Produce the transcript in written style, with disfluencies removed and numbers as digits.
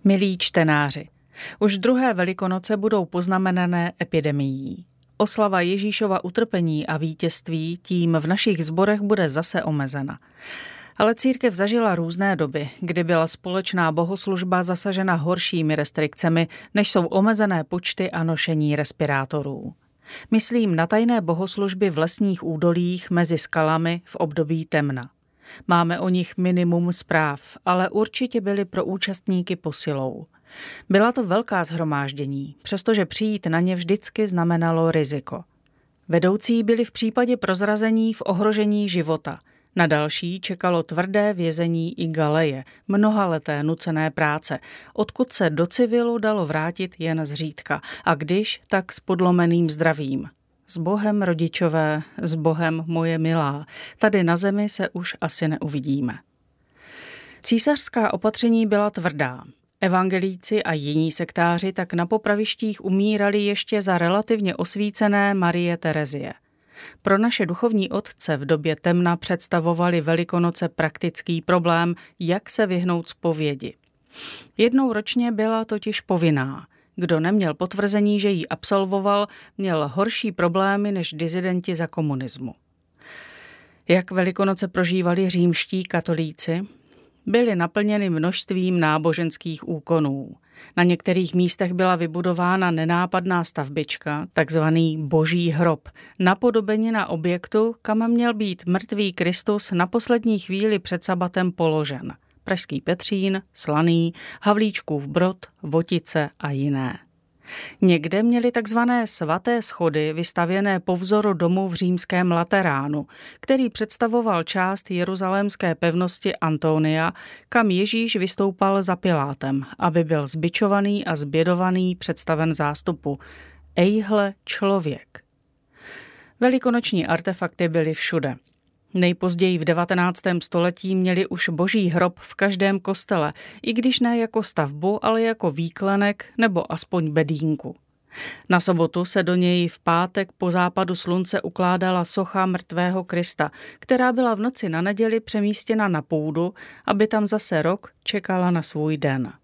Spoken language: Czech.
Milí čtenáři, už druhé Velikonoce budou poznamenané epidemií. Oslava Ježíšova utrpení a vítězství tím v našich sborech bude zase omezena. Ale církev zažila různé doby, kdy byla společná bohoslužba zasažena horšími restrikcemi, než jsou omezené počty a nošení respirátorů. Myslím na tajné bohoslužby v lesních údolích mezi skalami v období temna. Máme o nich minimum zpráv, ale určitě byly pro účastníky posilou. Byla to velká shromáždění, přestože přijít na ně vždycky znamenalo riziko. Vedoucí byli v případě prozrazení v ohrožení života. Na další čekalo tvrdé vězení i galeje, mnohaleté nucené práce, odkud se do civilu dalo vrátit jen zřídka, a když, tak s podlomeným zdravím. S Bohem, rodičové, s Bohem, moje milá, tady na zemi se už asi neuvidíme. Císařská opatření byla tvrdá. Evangelíci a jiní sektáři tak na popravištích umírali ještě za relativně osvícené Marie Terezie. Pro naše duchovní otce v době temna představovali Velikonoce praktický problém, jak se vyhnout zpovědi. Jednou ročně byla totiž povinná. Kdo neměl potvrzení, že ji absolvoval, měl horší problémy než disidenti za komunismu. Jak Velikonoce prožívali římští katolíci? Byly naplněny množstvím náboženských úkonů. Na některých místech byla vybudována nenápadná stavbička, takzvaný Boží hrob, napodobenina objektu, kam měl být mrtvý Kristus na poslední chvíli před sabatem položen. Pražský Petřín, Slaný, Havlíčkův Brod, Votice a jiné. Někde měli takzvané svaté schody vystavěné po vzoru domu v římském Lateránu, který představoval část jeruzalémské pevnosti Antonia, kam Ježíš vystoupal za Pilátem, aby byl zbičovaný a zbědovaný představen zástupu. Ejhle člověk. Velikonoční artefakty byly všude. Nejpozději v 19. století měli už Boží hrob v každém kostele, i když ne jako stavbu, ale jako výklenek nebo aspoň bedínku. Na sobotu se do něj v pátek po západu slunce ukládala socha mrtvého Krista, která byla v noci na neděli přemístěna na půdu, aby tam zase rok čekala na svůj den.